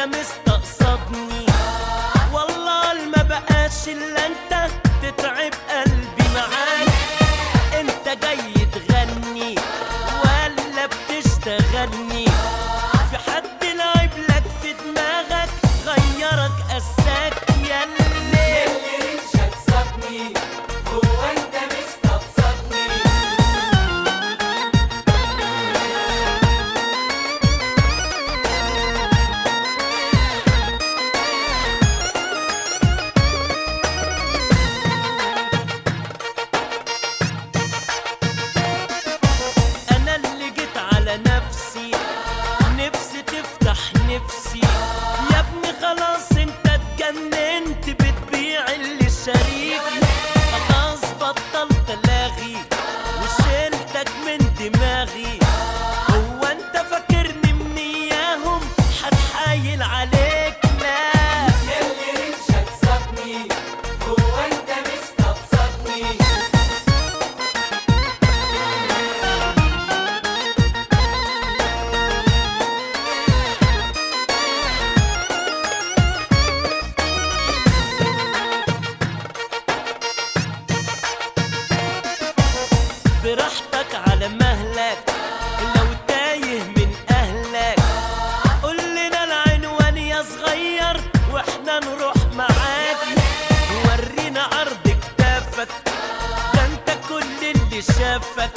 مستقصدني، والله ما بقاش الا انت تتعب قلبي معاك. انت جاي تغني ولا بتشتغلني؟ في حد لعب لك في دماغك غيرك قساك ياللي ريشك صدني، هو انت مستقصدني؟ انا اللي جيت على نفسي، نفسي تفتح نفسي يا ابني. خلاص انت اتجننت، بتبيع اللي شريك. خلاص بطلت الاغي وشيلتك من دماغي. هو انت فاكرني من اياهم هتحايل عليك؟ لا ياللي ريشك صدني، هو انت مستقصدني؟ براحتك على مهلك، لو تايه من اهلك قول لنا العنوان يا صغير واحنا نروح معاك. ورينا عرض كتافك، ده انت كل اللي شافك